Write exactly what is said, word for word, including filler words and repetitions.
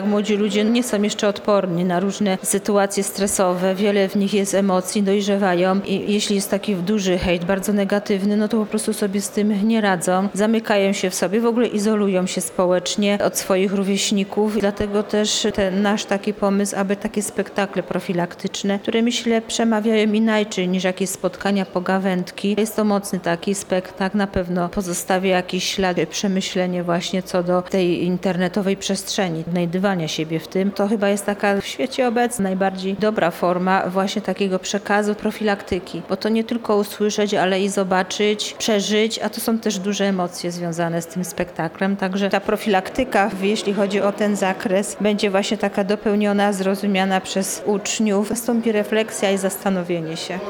Młodzi ludzie nie są jeszcze odporni na różne sytuacje stresowe, wiele w nich jest emocji, dojrzewają i jeśli jest taki duży hejt, bardzo negatywny, no to po prostu sobie z tym nie radzą, zamykają się w sobie, w ogóle izolują się społecznie od swoich rówieśników. Dlatego też ten nasz taki pomysł, aby takie spektakle profilaktyczne, które myślę przemawiają inaczej niż jakieś spotkania, pogawędki. Jest to mocny taki spektakl, na pewno pozostawia jakiś ślad, przemyślenie właśnie co do tej internetowej przestrzeni, znajdywania siebie w tym. To chyba jest taka w świecie obecnym najbardziej dobra forma właśnie takiego przekazu profilaktyki, bo to nie tylko usłyszeć, ale i zobaczyć, przeżyć, a to są też duże emocje związane z tym spektaklem, także ta profilaktyka, jeśli chodzi o ten zakres, będzie właśnie taka dopełniona, zrozumiana przez uczniów. Nastąpi refleksja i zastanowienie się.